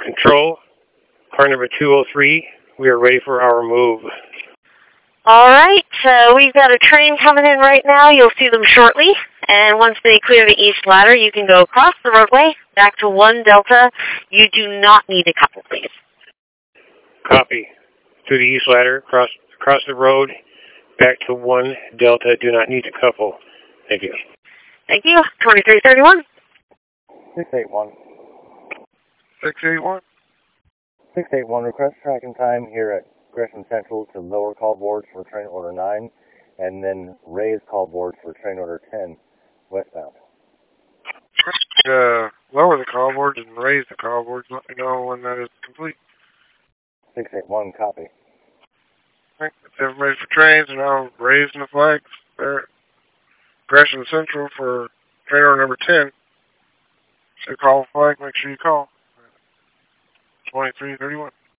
Control, car number 203. We are ready for our move. All right, we've got a train coming in right now. You'll see them shortly. And once they clear the east ladder, you can go across the roadway back to 1 Delta. You do not need a couple, please. Copy. Through the east ladder, across the road, back to 1 Delta. Do not need to couple. Thank you. Thank you. 2331. 681. 681. 681, request tracking time here at Gresham Central to lower call boards for train order 9, and then raise call boards for train order 10, westbound. Lower the call boards and raise the call boards. Let me know when that is complete. 681, copy. Right. That's everybody for trains, and now raising the flags there at Gresham Central for train order number 10. So call flag, make sure you call. 2331.